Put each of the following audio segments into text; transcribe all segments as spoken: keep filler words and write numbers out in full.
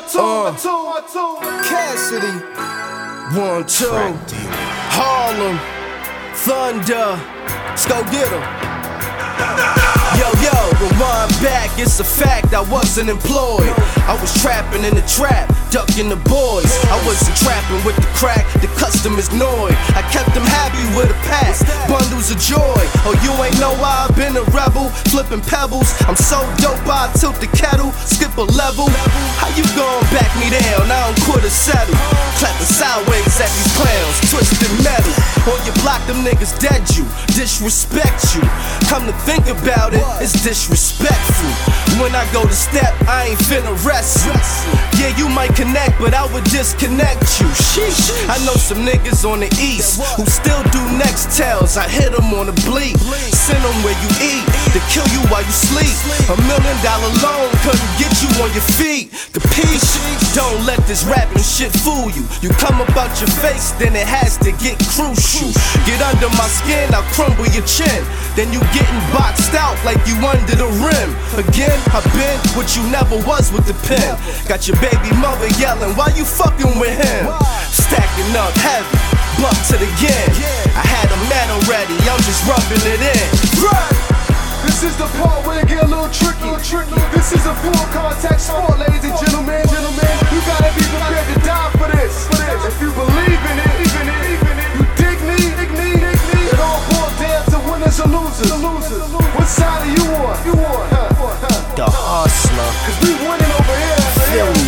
Uh, Cassidy, one, two, Harlem, Thunder, let's go get 'em. Yo, yo, rewind back, it's a fact, I wasn't employed. I was trapping in the trap, ducking the boys. I wasn't trapping with the crack, the customers annoyed. I kept them happy with a pack, bundles of joy. Oh, you ain't know why I've been a rebel, flipping pebbles. I'm so dope, I tilt the kettle, skip a level. How you gon' back me down? I don't quit or settle. Clapping sideways at these clowns, twisted metal. On your block, them niggas dead you, disrespect you. Come to think about it, it's disrespectful. When I go to step, I ain't finna wrestle. Yeah, you might connect, but I would disconnect you. Sheesh. I know some niggas on the east who still do next tells. I hit them on the bleep, send them where you eat, to kill you while you sleep. A million dollar loan couldn't get you on your feet. Capiche? Don't let this rapping shit fool you. You come about your face, then it has to get crucial. Get under my skin, I'll crumble your chin. Then you getting boxed out like you under the rim. Again, I've been what you never was with the pen. Got your baby mother yelling, why you fucking with him? Stacking up heavy, buck to the yen. I had a man already, I'm just rubbing it in. This is the part where it get a little tricky. This is a full contact sport, ladies and gentlemen. Gentlemen, you gotta be prepared to die for this. If you believe in it, even it, you dig me, dig me, dig me. It all boils down to winners or losers. What side are you on? You on? The Hustler. Cause we winning over here. Philly.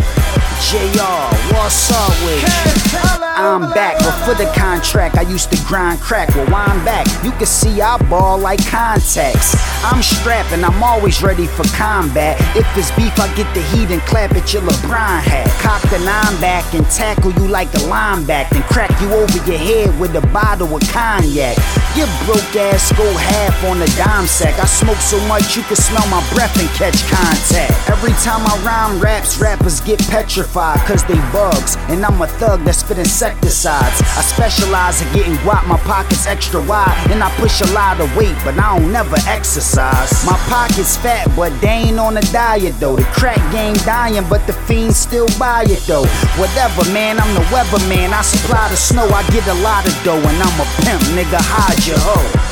J R, what's up with you? I'm back, but for the contract, I used to grind crack. Well, why I'm back? You can see I ball like contacts. I'm strapping, I'm always ready for combat. If it's beef, I get the heat and clap at your LeBron hat. Cock the nine back and tackle you like a linebacker, and crack you over your head with a bottle of cognac. Your broke ass go half on a dime sack. I smoke so much you can smell my breath and catch contact. Every time I rhyme raps, rappers get petrified, cause they bugs, and I'm a thug that spit insecticides. I specialize in getting guap, my pockets extra wide, and I push a lot of weight, but I don't never exercise. My pockets fat, but they ain't on a diet though. The crack game dying, but the fiends still buy it though. Whatever, man, I'm the weatherman. I supply the snow, I get a lot of dough, and I'm a pimp, nigga, hide your hoe.